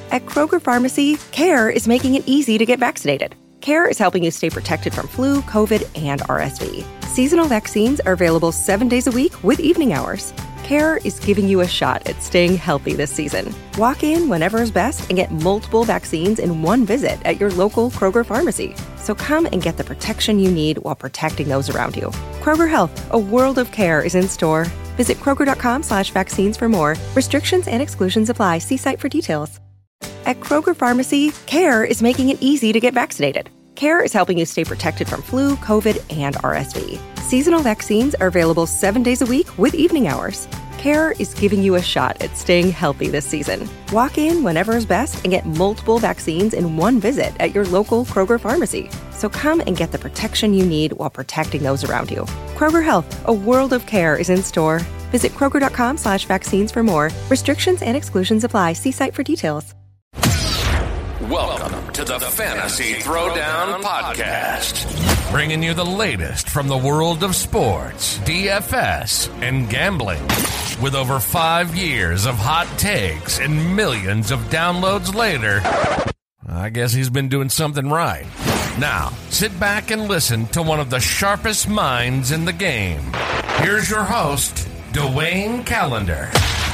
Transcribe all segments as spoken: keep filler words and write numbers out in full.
At Kroger Pharmacy, CARE is making it easy to get vaccinated. CARE is helping you stay protected from flu, COVID, and R S V. Seasonal vaccines are available seven days a week with evening hours. CARE is giving you a shot at staying healthy this season. Walk in whenever is best and get multiple vaccines in one visit at your local Kroger Pharmacy. So come and get the protection you need while protecting those around you. Kroger Health, a world of care is in store. Visit Kroger.com slash vaccines for more. Restrictions and exclusions apply. See site for details. At Kroger Pharmacy, CARE is making it easy to get vaccinated. CARE is helping you stay protected from flu, COVID, and R S V. Seasonal vaccines are available seven days a week with evening hours. CARE is giving you a shot at staying healthy this season. Walk in whenever is best and get multiple vaccines in one visit at your local Kroger Pharmacy. So come and get the protection you need while protecting those around you. Kroger Health, a world of care is in store. Visit Kroger.com slash vaccines for more. Restrictions and exclusions apply. See site for details. Welcome to the Fantasy Throwdown Podcast, bringing you the latest from the world of sports, D F S, and gambling. With over five years of hot takes and millions of downloads later, I guess he's been doing something right. Now, sit back and listen to one of the sharpest minds in the game. Here's your host, Dwayne Callender.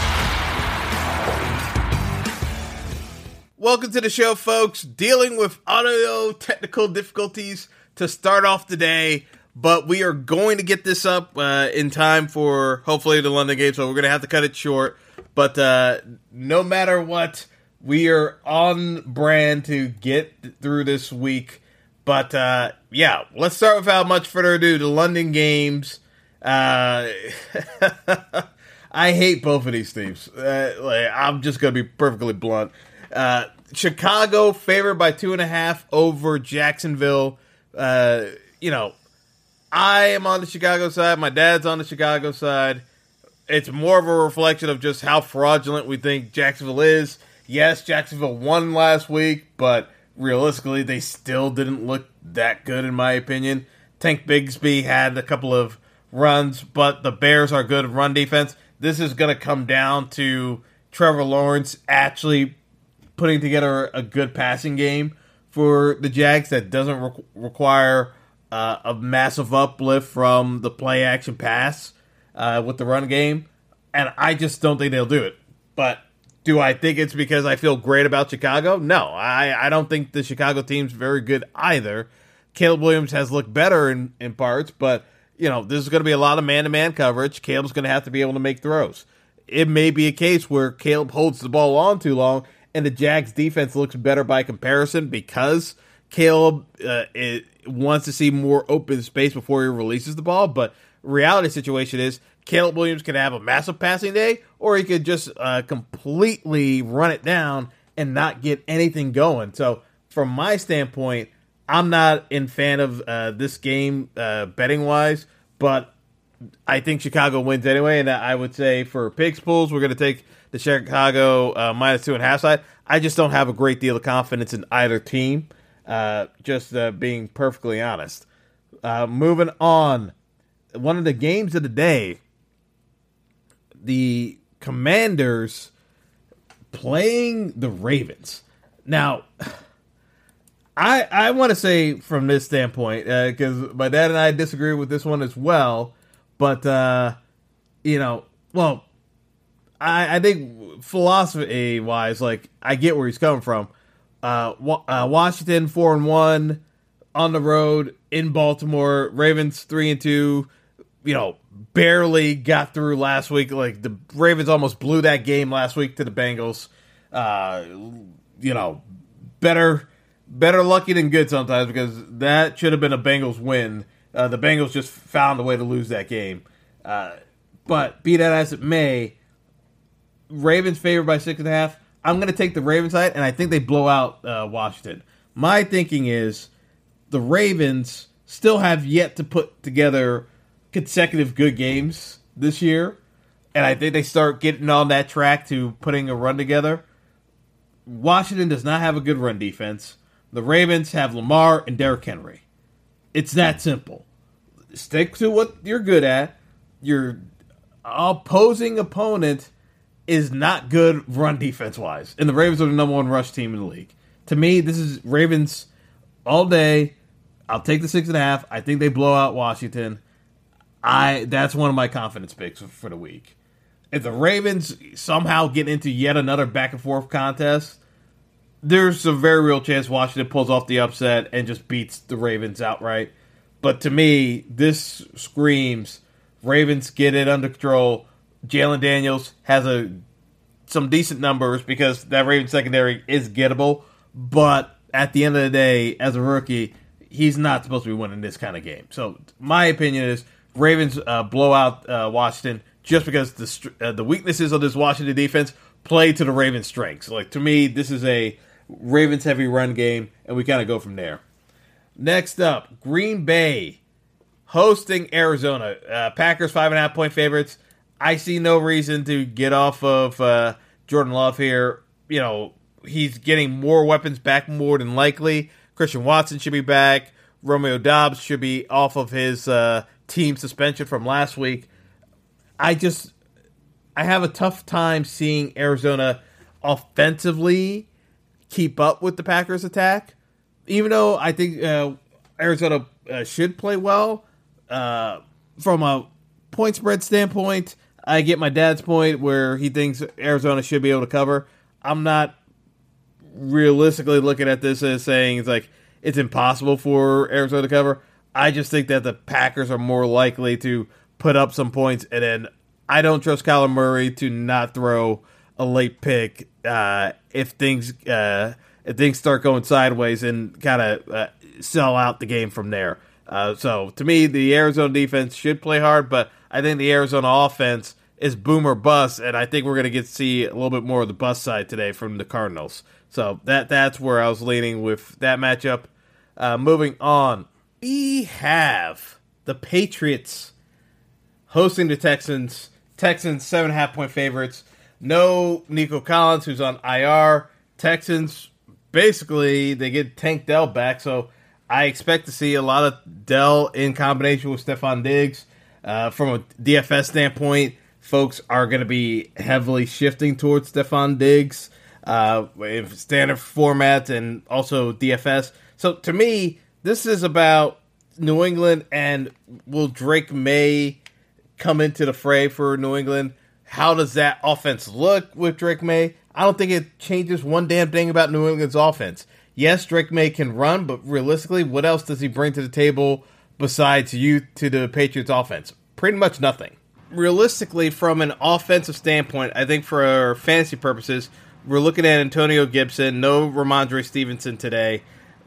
Welcome to the show, folks. Dealing with audio technical difficulties to start off the day, but we are going to get this up uh, in time for hopefully the London game, so we're going to have to cut it short. But uh, no matter what, we are on brand to get through this week. But uh, yeah, let's start without much further ado. The London games. Uh, I hate both of these teams. Uh, like, I'm just going to be perfectly blunt. Uh, Chicago favored by two and a half over Jacksonville. Uh, you know, I am on the Chicago side. My dad's on the Chicago side. It's more of a reflection of just how fraudulent we think Jacksonville is. Yes, Jacksonville won last week, but realistically, they still didn't look that good, in my opinion. Tank Bigsby had a couple of runs, but the Bears are good run defense. This is going to come down to Trevor Lawrence actually putting together a good passing game for the Jags that doesn't re- require uh, a massive uplift from the play-action pass uh, with the run game. And I just don't think they'll do it. But do I think it's because I feel great about Chicago? No, I, I don't think the Chicago team's very good either. Caleb Williams has looked better in, in parts, but you know this is going to be a lot of man-to-man coverage. Caleb's going to have to be able to make throws. It may be a case where Caleb holds the ball on too long, and the Jags defense looks better by comparison because Caleb uh, it wants to see more open space before he releases the ball. But reality situation is Caleb Williams can have a massive passing day, or he could just uh, completely run it down and not get anything going. So from my standpoint, I'm not in fan of uh, this game uh, betting-wise, but I think Chicago wins anyway, and I would say for picks pools, we're going to take the Chicago uh, minus two and a half side. I just don't have a great deal of confidence in either team, uh, just uh, being perfectly honest. Uh, moving on, one of the games of the day, the Commanders playing the Ravens. Now, I I want to say from this standpoint, because uh, my dad and I disagree with this one as well, but, uh, you know, well, I, I think philosophy-wise, like, I get where he's coming from. Uh, uh, Washington, four and one, on the road, in Baltimore. Ravens, three and two, you know, barely got through last week. Like, the Ravens almost blew that game last week to the Bengals. Uh, you know, better better lucky than good sometimes, because that should have been a Bengals win. Uh, the Bengals just found a way to lose that game. Uh, but be that as it may, Ravens favored by six and a half. I'm going to take the Ravens side, and I think they blow out uh, Washington. My thinking is the Ravens still have yet to put together consecutive good games this year, and I think they start getting on that track to putting a run together. Washington does not have a good run defense. The Ravens have Lamar and Derrick Henry. It's that simple. Stick to what you're good at. Your opposing opponent is not good run defense-wise. And the Ravens are the number one rush team in the league. To me, this is Ravens all day. I'll take the six and a half. I think they blow out Washington. I That's one of my confidence picks for the week. If the Ravens somehow get into yet another back-and-forth contest, there's a very real chance Washington pulls off the upset and just beats the Ravens outright. But to me, this screams Ravens get it under control. Jalen Daniels has a some decent numbers because that Ravens secondary is gettable. But at the end of the day, as a rookie, he's not supposed to be winning this kind of game. So my opinion is Ravens uh, blow out uh, Washington just because the uh, the weaknesses of this Washington defense play to the Ravens' strengths. Like, to me, this is a Ravens-heavy run game, and we kind of go from there. Next up, Green Bay hosting Arizona. Uh, Packers five and a half point favorites. I see no reason to get off of uh, Jordan Love here. You know, he's getting more weapons back more than likely. Christian Watson should be back. Romeo Doubs should be off of his uh, team suspension from last week. I just, I have a tough time seeing Arizona offensively keep up with the Packers' attack. Even though I think uh, Arizona uh, should play well, uh, from a point spread standpoint, I get my dad's point where he thinks Arizona should be able to cover. I'm not realistically looking at this as saying it's like it's impossible for Arizona to cover. I just think that the Packers are more likely to put up some points, and then I don't trust Kyler Murray to not throw a late pick uh, if things uh, if things start going sideways and kind of uh, sell out the game from there. Uh, so to me, the Arizona defense should play hard, but I think the Arizona offense is boom or bust, and I think we're going to get to see a little bit more of the bust side today from the Cardinals. So that that's where I was leaning with that matchup. Uh, moving on, we have the Patriots hosting the Texans. Texans seven and a half point favorites. No Nico Collins, who's on I R. Texans, basically, they get Tank Dell back, so I expect to see a lot of Dell in combination with Stephon Diggs. Uh, from a D F S standpoint, folks are going to be heavily shifting towards Stephon Diggs uh, in standard format and also D F S. So to me, this is about New England, and will Drake May come into the fray for New England? How does that offense look with Drake May? I don't think it changes one damn thing about New England's offense. Yes, Drake May can run, but realistically, what else does he bring to the table besides youth to the Patriots offense? Pretty much nothing. Realistically, from an offensive standpoint, I think for our fantasy purposes, we're looking at Antonio Gibson, no Ramondre Stevenson today.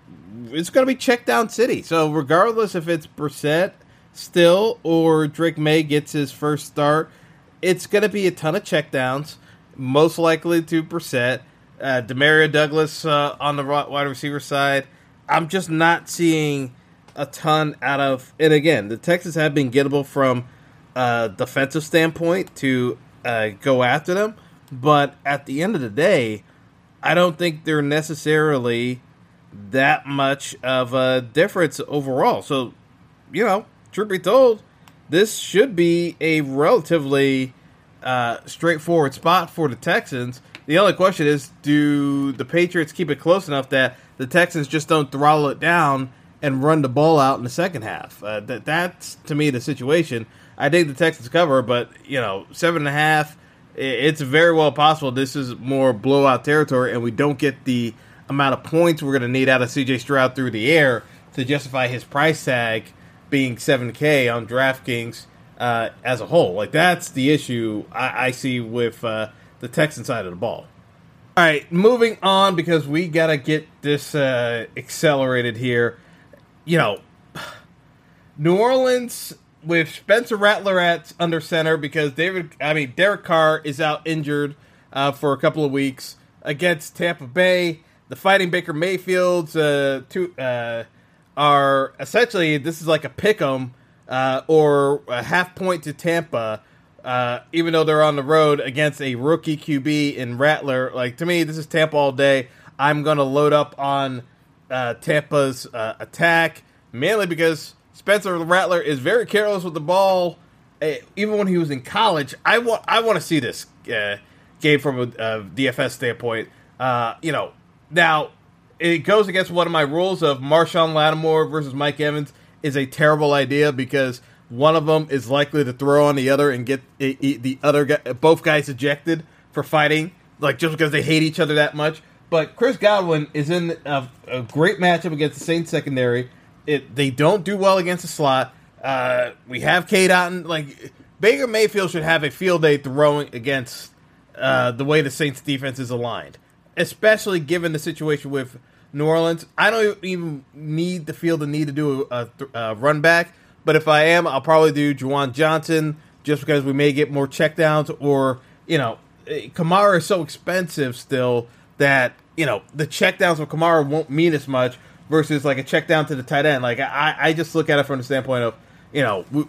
It's going to be check down city. So regardless if it's Brissett still or Drake May gets his first start, it's going to be a ton of checkdowns, most likely to Brissett. Uh, Demario Douglas uh, on the wide receiver side. I'm just not seeing a ton out of, and again, the Texans have been gettable from a defensive standpoint to uh, go after them, but at the end of the day, I don't think they're necessarily that much of a difference overall. So, you know, truth be told, this should be a relatively uh, straightforward spot for the Texans. The only question is, do the Patriots keep it close enough that the Texans just don't throttle it down and run the ball out in the second half? Uh, that That's, to me, the situation. I think the Texans cover, but, you know, seven and a half, it's very well possible this is more blowout territory, and we don't get the amount of points we're going to need out of C J Stroud through the air to justify his price tag being seven K on DraftKings uh, as a whole. Like, that's the issue I, I see with uh, the Texan side of the ball. All right, moving on, because we got to get this uh, accelerated here. You know, New Orleans with Spencer Rattler at under center because David, I mean, Derek Carr is out injured uh, for a couple of weeks against Tampa Bay. The Fighting Baker Mayfields uh, two, uh, are essentially, this is like a pick 'em uh, or a half point to Tampa, uh, even though they're on the road against a rookie Q B in Rattler. Like, to me, this is Tampa all day. I'm going to load up on uh, Tampa's uh, attack, mainly because Spencer Rattler is very careless with the ball. Uh, even when he was in college, I want I want to see this. Uh, game from a, a D F S standpoint. Uh, you know, now it goes against one of my rules of Marshawn Lattimore versus Mike Evans is a terrible idea because one of them is likely to throw on the other and get the other guy, both guys ejected for fighting, like just because they hate each other that much. But Chris Godwin is in a, a great matchup against the Saints secondary. It, they don't do well against the slot. Uh, we have Cade Otton. Like, Baker Mayfield should have a field day throwing against uh, the way the Saints defense is aligned, especially given the situation with New Orleans. I don't even need to feel the need to do a, a, a run back, but if I am, I'll probably do Juwan Johnson just because we may get more checkdowns, or, you know, Kamara is so expensive still that, you know, the checkdowns of Kamara won't mean as much versus like a check down to the tight end. Like, I, I just look at it from the standpoint of, you know, we,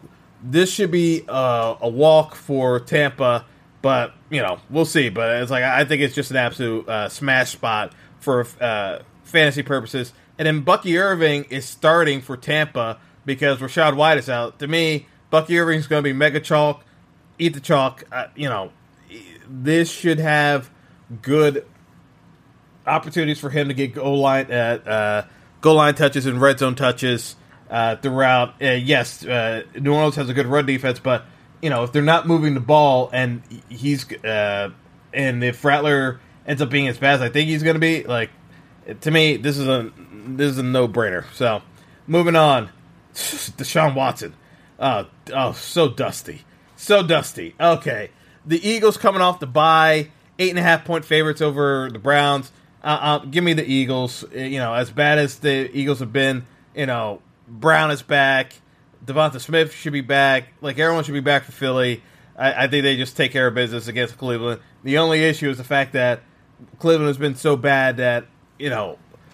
this should be uh, a walk for Tampa, but, you know, we'll see. But it's like, I think it's just an absolute uh, smash spot for uh, fantasy purposes. And then Bucky Irving is starting for Tampa because Rachaad White is out. To me, Bucky Irving is going to be mega chalk, eat the chalk. Uh, you know, this should have good opportunities for him to get goal line uh, uh, goal line touches and red zone touches uh, throughout. Uh, yes, uh, New Orleans has a good run defense, but you know if they're not moving the ball and he's uh, and if Rattler ends up being as bad as I think he's going to be, like to me, this is a this is a no brainer. So moving on, Deshaun Watson. Oh, oh, so dusty, so dusty. Okay, the Eagles coming off the bye, eight and a half point favorites over the Browns. Uh, uh, give me the Eagles. You know, as bad as the Eagles have been, you know, Brown is back. Devonta Smith should be back. Like, everyone should be back for Philly. I, I think they just take care of business against Cleveland. The only issue is the fact that Cleveland has been so bad that, you know,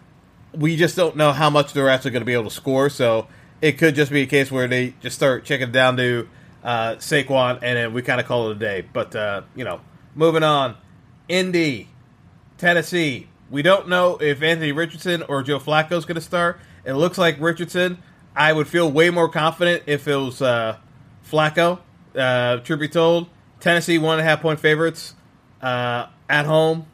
we just don't know how much they're actually going to be able to score. So it could just be a case where they just start checking down to uh, Saquon, and then we kind of call it a day. But, uh, you know, moving on. Indy, Tennessee. We don't know if Anthony Richardson or Joe Flacco is going to start. It looks like Richardson. I would feel way more confident if it was uh, Flacco, uh, truth be told. Tennessee, one and a half point favorites uh, at home.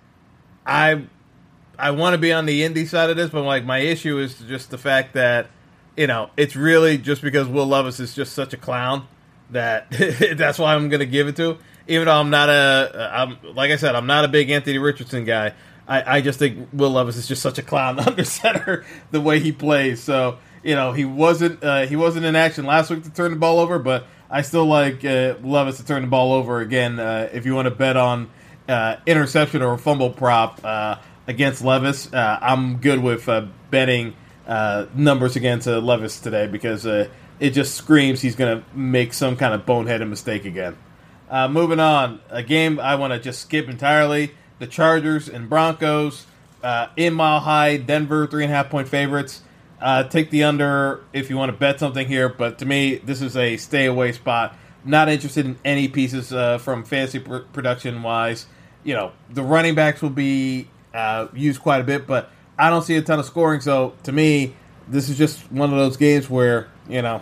I I want to be on the Indy side of this, but like my issue is just the fact that, you know, it's really just because Will Levis is just such a clown that that's why I'm going to give it to. Even though I'm not a, I'm like I said, I'm not a big Anthony Richardson guy. I, I just think Will Levis is just such a clown under center the way he plays. So, you know, he wasn't uh, he wasn't in action last week to turn the ball over, but I still like uh, Levis to turn the ball over again. Uh, if you want to bet on uh, interception or fumble prop uh, against Levis, uh, I'm good with uh, betting uh, numbers against uh, Levis today because uh, it just screams he's going to make some kind of boneheaded mistake again. Uh, moving on, a game I want to just skip entirely. The Chargers and Broncos uh, in Mile High, Denver, three and a half point favorites. Uh, take the under if you want to bet something here, but to me, this is a stay away spot. Not interested in any pieces uh, from fantasy pr- production wise. You know, the running backs will be uh, used quite a bit, but I don't see a ton of scoring. So to me, this is just one of those games where, you know,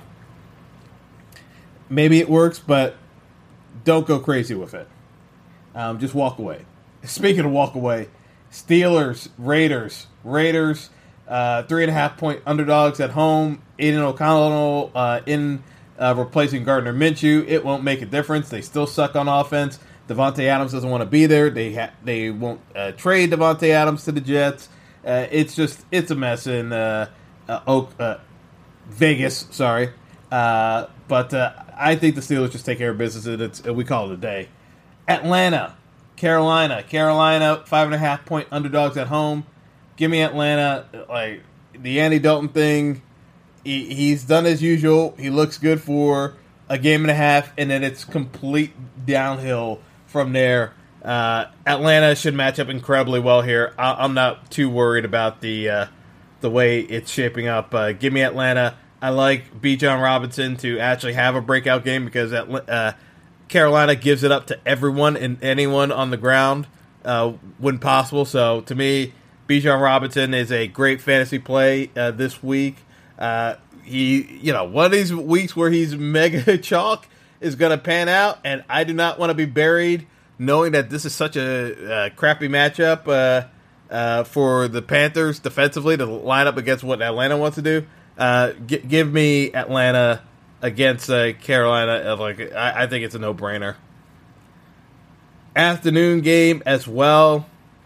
maybe it works, but don't go crazy with it. Um, just walk away. Speaking of walk away, Steelers, Raiders, Raiders, uh, three and a half point underdogs at home. Aiden O'Connell uh, in uh, replacing Gardner Minshew. It won't make a difference. They still suck on offense. Devontae Adams doesn't want to be there. They ha- they won't uh, trade Devontae Adams to the Jets. Uh, it's just it's a mess in uh, uh, Oak, uh, Vegas. Sorry, uh, but uh, I think the Steelers just take care of business, and it's, we call it a day. Atlanta. Carolina, Carolina, five and a half point underdogs at home. Give me Atlanta. Like the Andy Dalton thing, he, he's done as usual. He looks good for a game and a half, and then it's complete downhill from there. Uh, Atlanta should match up incredibly well here. I, I'm not too worried about the uh, the way it's shaping up. Uh, give me Atlanta. I like Bijan Robinson to actually have a breakout game because uh, Carolina gives it up to everyone and anyone on the ground uh, when possible. So, to me, Bijan Robinson is a great fantasy play uh, this week. Uh, he, you know, one of these weeks where he's mega chalk is going to pan out, and I do not want to be buried knowing that this is such a uh, crappy matchup uh, uh, for the Panthers defensively to line up against what Atlanta wants to do. Uh, g- give me Atlanta against uh, Carolina. Like I-, I think it's a no-brainer. Afternoon game as well.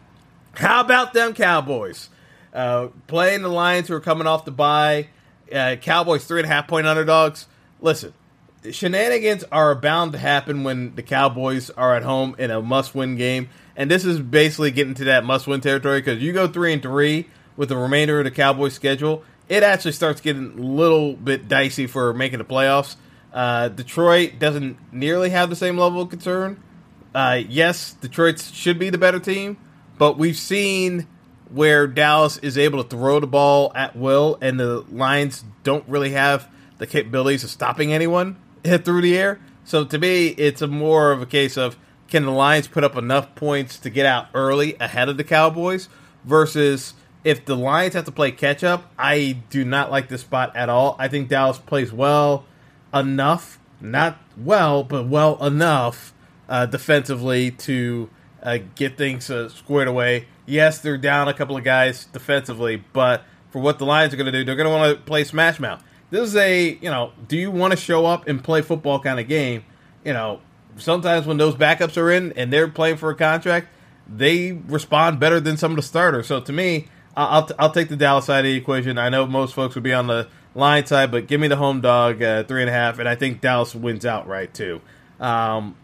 How about them Cowboys? Uh, playing the Lions, who are coming off the bye. Uh, Cowboys three and a half point underdogs. Listen, shenanigans are bound to happen when the Cowboys are at home in a must-win game, and this is basically getting to that must-win territory because you go three and three with the remainder of the Cowboys schedule, it actually starts getting a little bit dicey for making the playoffs. Uh, Detroit doesn't nearly have the same level of concern. Uh, yes, Detroit should be the better team, but we've seen where Dallas is able to throw the ball at will, and the Lions don't really have the capabilities of stopping anyone hit through the air. So to me, it's a more of a case of, can the Lions put up enough points to get out early ahead of the Cowboys, versus if the Lions have to play catch-up. I do not like this spot at all. I think Dallas plays well enough, not well, but well enough uh, defensively to uh, get things uh, squared away. Yes, they're down a couple of guys defensively, but for what the Lions are going to do, they're going to want to play smash mouth. This is a, you know, do you want to show up and play football kind of game? You know, sometimes when those backups are in and they're playing for a contract, they respond better than some of the starters. So to me, I'll I'll take the Dallas side of the equation. I know most folks would be on the Lions side, but give me the home dog, uh, three and a half, and I think Dallas wins outright too. Um,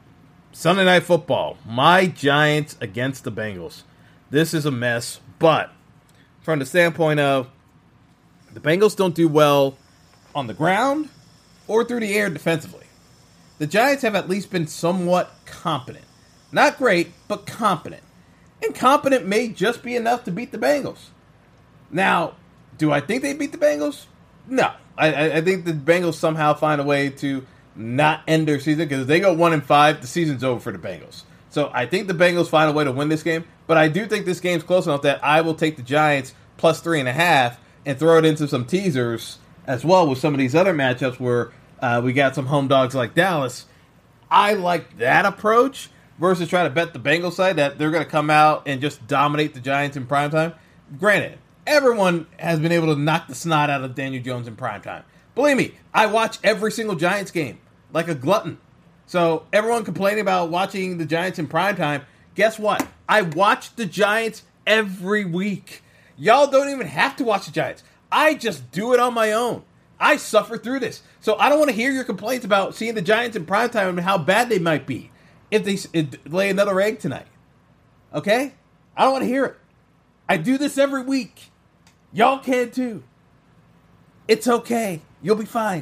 Sunday Night Football, my Giants against the Bengals. This is a mess, but from the standpoint of the Bengals don't do well on the ground or through the air defensively. The Giants have at least been somewhat competent. Not great, but competent. And competent may just be enough to beat the Bengals. Now, do I think they beat the Bengals? No. I, I think the Bengals somehow find a way to not end their season, because if they go one and five, the season's over for the Bengals. So I think the Bengals find a way to win this game, but I do think this game's close enough that I will take the Giants plus three and a half and throw it into some teasers as well with some of these other matchups where uh, we got some home dogs like Dallas. I like that approach versus trying to bet the Bengals side that they're going to come out and just dominate the Giants in primetime. Granted, everyone has been able to knock the snot out of Daniel Jones in primetime. Believe me, I watch every single Giants game like a glutton. So everyone complaining about watching the Giants in primetime, guess what? I watch the Giants every week. Y'all don't even have to watch the Giants. I just do it on my own. I suffer through this. So I don't want to hear your complaints about seeing the Giants in primetime and how bad they might be if they if, lay another egg tonight. Okay? I don't want to hear it. I do this every week. Y'all can too. It's okay. You'll be fine.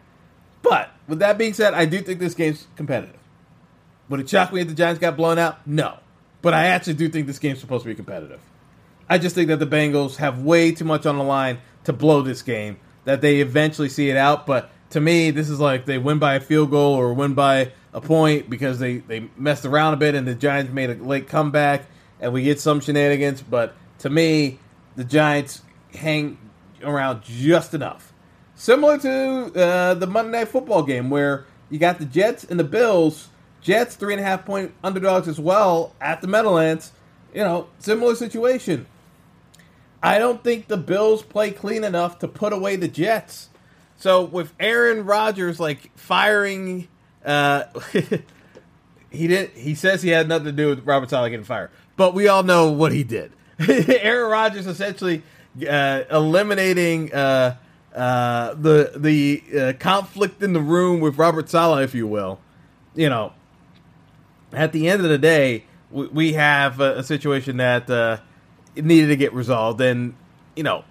But with that being said, I do think this game's competitive. Would it shock me if the Giants got blown out? No. But I actually do think this game's supposed to be competitive. I just think that the Bengals have way too much on the line to blow this game, that they eventually see it out. But to me, this is like they win by a field goal or win by a point because they, they messed around a bit and the Giants made a late comeback and we get some shenanigans. But to me, the Giants hang around just enough. Similar to uh, the Monday Night Football game where you got the Jets and the Bills. Jets, three and a half point underdogs as well at the Meadowlands. You know, similar situation. I don't think the Bills play clean enough to put away the Jets. So with Aaron Rodgers like firing, uh, he did. He says he had nothing to do with Robert Saleh getting fired, but we all know what he did. Aaron Rodgers essentially uh, eliminating uh, uh, the the uh, conflict in the room with Robert Saleh, if you will. You know, at the end of the day, we, we have a, a situation that uh, needed to get resolved, and you know.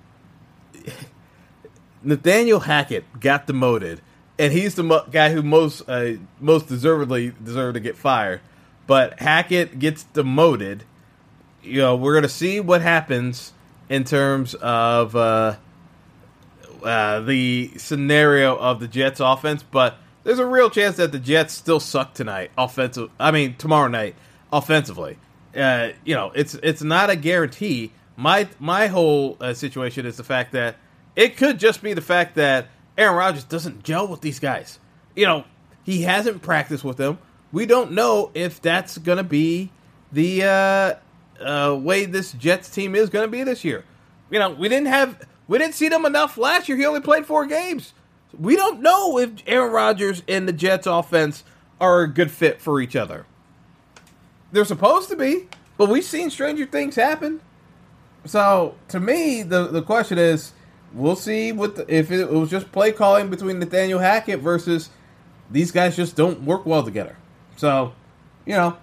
Nathaniel Hackett got demoted, and he's the mo- guy who most uh, most deservedly deserved to get fired. But Hackett gets demoted. You know, we're going to see what happens in terms of uh, uh, the scenario of the Jets' offense. But there's a real chance that the Jets still suck tonight, offensive. I mean, tomorrow night, offensively. Uh, you know, it's it's not a guarantee. My my whole uh, situation is the fact that. It could just be the fact that Aaron Rodgers doesn't gel with these guys. You know, he hasn't practiced with them. we don't know if that's going to be the uh, uh, way this Jets team is going to be this year. You know, we didn't have we didn't see them enough last year. He only played four games. We don't know if Aaron Rodgers and the Jets offense are a good fit for each other. They're supposed to be, but we've seen stranger things happen. So, to me, the, the question is, we'll see what the, if it was just play calling between Nathaniel Hackett versus these guys just don't work well together. So, you know,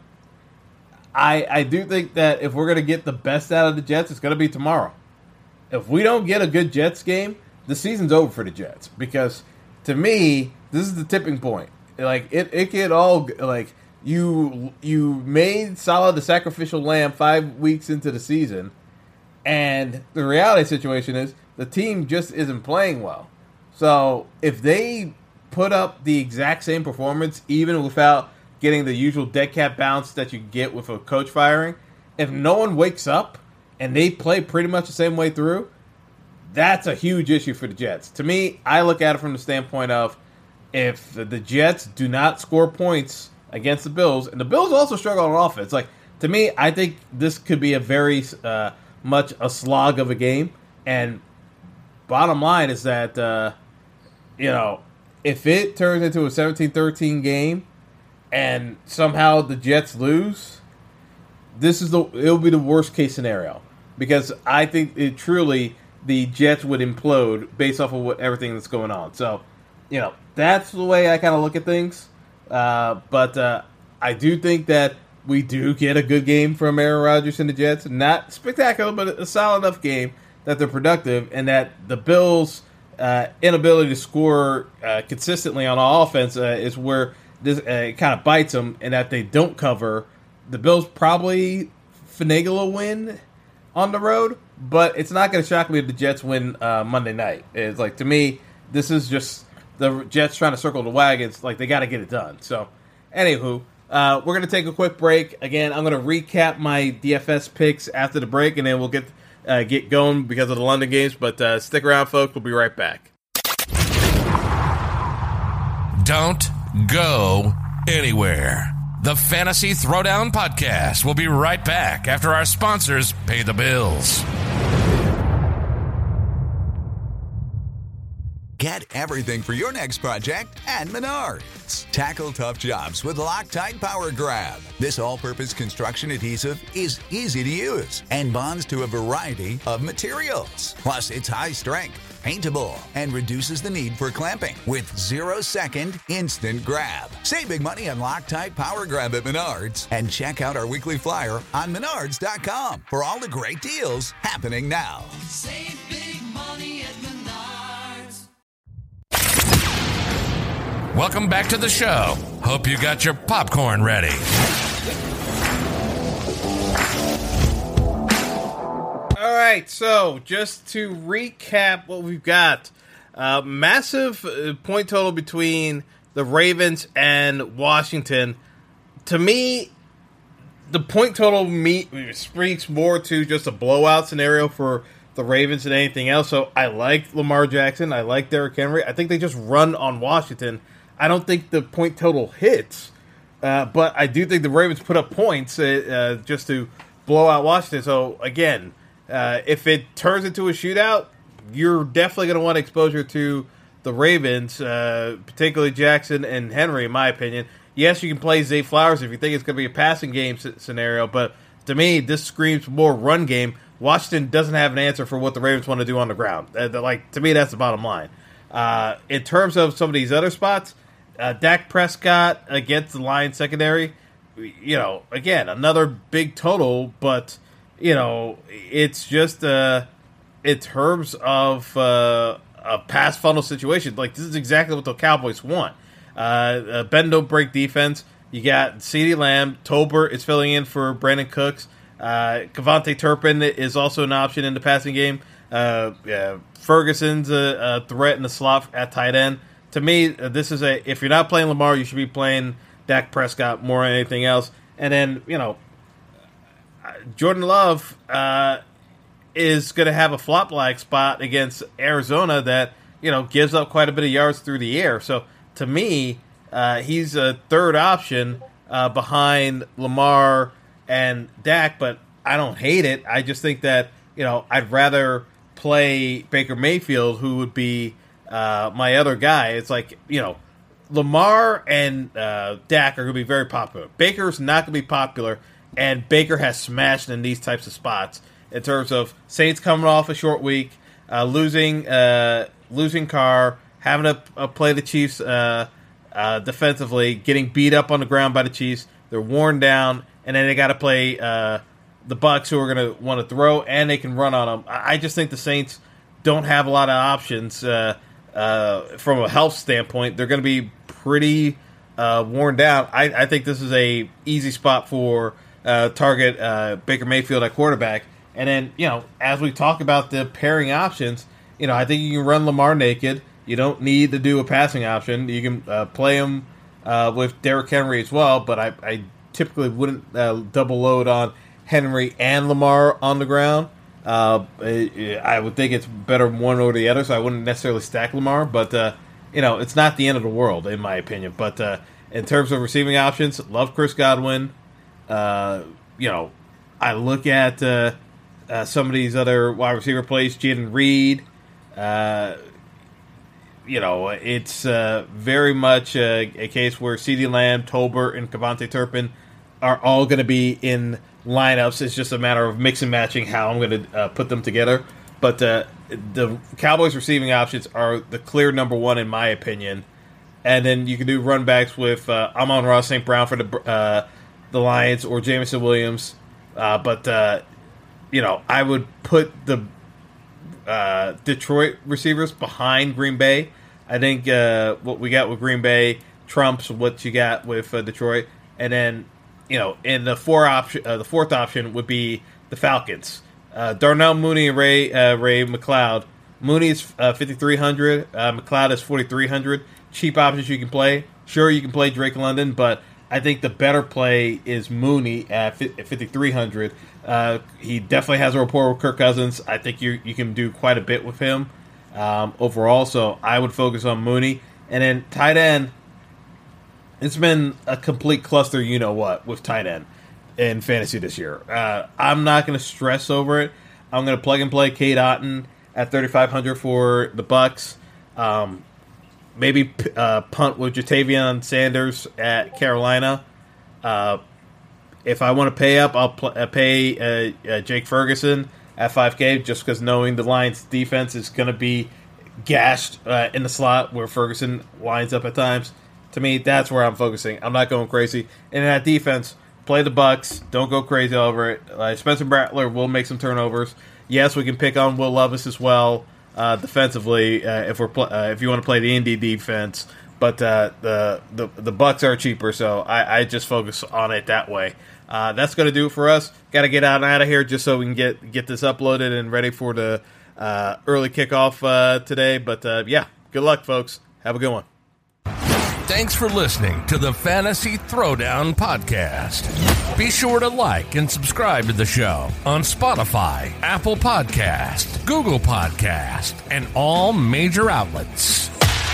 I I do think that if we're going to get the best out of the Jets, it's going to be tomorrow. If we don't get a good Jets game, the season's over for the Jets. Because, to me, this is the tipping point. Like, it, it could all, like, you, you made Salah the sacrificial lamb five weeks into the season. And the reality situation is the team just isn't playing well. So if they put up the exact same performance, even without getting the usual dead cat bounce that you get with a coach firing, if no one wakes up and they play pretty much the same way through, that's a huge issue for the Jets. To me, I look at it from the standpoint of if the Jets do not score points against the Bills, and the Bills also struggle on offense. Like, to me, I think this could be a very... Uh, much a slog of a game, and bottom line is that uh, you know, if it turns into a seventeen thirteen game and somehow the Jets lose, this is the it'll be the worst case scenario, because I think it truly the Jets would implode based off of what everything that's going on. So, you know, that's the way I kind of look at things. Uh, but uh, I do think that we do get a good game from Aaron Rodgers and the Jets. Not spectacular, but a solid enough game that they're productive, and that the Bills' uh, inability to score uh, consistently on offense uh, is where this uh, kind of bites them, and that they don't cover. The Bills probably finagle a win on the road, but it's not going to shock me if the Jets win uh, Monday night. It's like, to me, this is just the Jets trying to circle the wagons. Like, they got to get it done. So, anywho, Uh, we're going to take a quick break. Again, I'm going to recap my D F S picks after the break, and then we'll get uh, get going because of the London games. But uh, stick around, folks. We'll be right back. Don't go anywhere. The Fantasy Throwdown Podcast will be right back after our sponsors pay the bills. Get everything for your next project at Menards. Tackle tough jobs with Loctite Power Grab. This all-purpose construction adhesive is easy to use and bonds to a variety of materials. Plus, it's high strength, paintable, and reduces the need for clamping with zero-second instant grab. Save big money on Loctite Power Grab at Menards, and check out our weekly flyer on menards dot com for all the great deals happening now. Save big money at Menards. Welcome back to the show. Hope you got your popcorn ready. All right, so just to recap what we've got. Uh, massive point total between the Ravens and Washington. To me, the point total meet speaks more to just a blowout scenario for the Ravens than anything else. So I like Lamar Jackson. I like Derrick Henry. I think they just run on Washington. I don't think the point total hits, uh, but I do think the Ravens put up points uh, uh, just to blow out Washington. So, again, uh, if it turns into a shootout, you're definitely going to want exposure to the Ravens, uh, particularly Jackson and Henry, in my opinion. Yes, you can play Zay Flowers if you think it's going to be a passing game s- scenario, but to me, this screams more run game. Washington doesn't have an answer for what the Ravens want to do on the ground. Uh, like, to me, that's the bottom line. Uh, in terms of some of these other spots, Uh, Dak Prescott against the Lions secondary, you know, again, another big total, but, you know, it's just, uh, in terms of uh, a pass funnel situation, like, this is exactly what the Cowboys want. Uh, uh, bend don't break defense. You got CeeDee Lamb. Tolbert is filling in for Brandon Cooks. Uh, Kevontae Turpin is also an option in the passing game. Uh, yeah, Ferguson's a, a threat in the slot at tight end. To me, this is a, if you're not playing Lamar, you should be playing Dak Prescott more than anything else. And then, you know, Jordan Love uh, is going to have a flop-like spot against Arizona that, you know, gives up quite a bit of yards through the air. So, to me, uh, he's a third option uh, behind Lamar and Dak, but I don't hate it. I just think that, you know, I'd rather play Baker Mayfield, who would be uh, my other guy. It's like, you know, Lamar and uh, Dak are going to be very popular. Baker's not going to be popular, and Baker has smashed in these types of spots in terms of Saints coming off a short week, uh, losing uh, losing Carr, having to uh, play the Chiefs uh, uh, defensively, getting beat up on the ground by the Chiefs. They're worn down, and then they got to play uh, the Bucs, who are going to want to throw, and they can run on them. I just think the Saints don't have a lot of options uh, uh, from a health standpoint. They're going to be pretty uh, worn down. I, I think this is a easy spot for uh, target uh, Baker Mayfield at quarterback. And then, you know, as we talk about the pairing options, you know, I think you can run Lamar naked. You don't need to do a passing option. You can uh, play him uh, with Derrick Henry as well, but I, I typically wouldn't uh, double load on Henry and Lamar on the ground. Uh, I would think it's better one or the other, so I wouldn't necessarily stack Lamar, but, uh, you know, it's not the end of the world, in my opinion. But uh, in terms of receiving options, love Chris Godwin. Uh, you know, I look at uh, uh, some of these other wide receiver plays, Jaden Reed. Uh, you know, it's uh, very much a, a case where CeeDee Lamb, Tolbert, and Kevontae Turpin are all going to be in lineups. It's just a matter of mix and matching how I'm going to uh, put them together. But uh, the Cowboys receiving options are the clear number one in my opinion. And then you can do run backs with uh, Amon-Ra Saint Brown for the uh, the Lions or Jameson Williams. Uh, but, uh, you know, I would put the uh, Detroit receivers behind Green Bay. I think uh, what we got with Green Bay trumps what you got with uh, Detroit. And then, you know, in the four option, uh, the fourth option would be the Falcons. Uh, Darnell Mooney and Ray uh, Ray McLeod. Mooney is uh, fifty-three hundred. Uh, McLeod is forty-three hundred. Cheap options you can play. Sure, you can play Drake London, but I think the better play is Mooney at fifty-three hundred. Uh, he definitely has a rapport with Kirk Cousins. I think you you can do quite a bit with him um, overall. So I would focus on Mooney. And then tight end, it's been a complete cluster, you know what, with tight end in fantasy this year. Uh, I'm not going to stress over it. I'm going to plug and play Cade Otton at thirty-five hundred for the Bucs. Um, maybe uh, punt with Jatavion Sanders at Carolina. Uh, if I want to pay up, I'll pl- uh, pay uh, uh, Jake Ferguson at five K just because knowing the Lions' defense is going to be gashed uh, in the slot where Ferguson winds up at times. To me, that's where I'm focusing. I'm not going crazy. And in that defense, play the Bucs. Don't go crazy over it. Uh, Spencer Rattler will make some turnovers. Yes, we can pick on Will Levis as well uh, defensively uh, if we're pl- uh, if you want to play the Indy defense. But uh, the, the the Bucs are cheaper, so I, I just focus on it that way. Uh, that's going to do it for us. Got to get out and out of here just so we can get get this uploaded and ready for the uh, early kickoff uh, today. But uh, yeah, good luck, folks. Have a good one. Thanks for listening to the Fantasy Throwdown Podcast. Be sure to like and subscribe to the show on Spotify, Apple Podcast, Google Podcast, and all major outlets.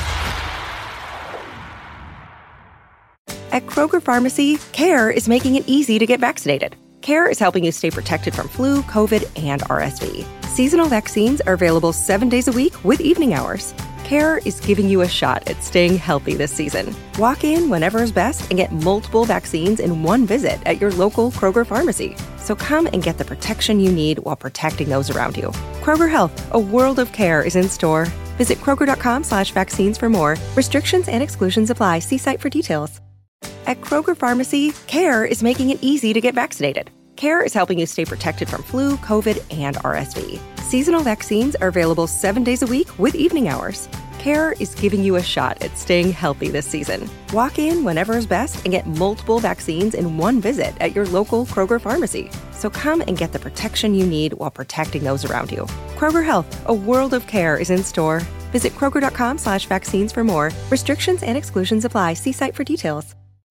At Kroger Pharmacy, CARE is making it easy to get vaccinated. CARE is helping you stay protected from flu, COVID, and R S V. Seasonal vaccines are available seven days a week with evening hours. CARE is giving you a shot at staying healthy this season. Walk in whenever is best and get multiple vaccines in one visit at your local Kroger pharmacy. So come and get the protection you need while protecting those around you. Kroger Health, a world of care is in store. Visit Kroger.com slash vaccines for more. Restrictions and exclusions apply. See site for details. At Kroger Pharmacy, CARE is making it easy to get vaccinated. CARE is helping you stay protected from flu, COVID, and R S V. Seasonal vaccines are available seven days a week with evening hours. CARE is giving you a shot at staying healthy this season. Walk in whenever is best and get multiple vaccines in one visit at your local Kroger pharmacy. So come and get the protection you need while protecting those around you. Kroger Health, a world of care is in store. Visit Kroger.com slash vaccines for more. Restrictions and exclusions apply. See site for details.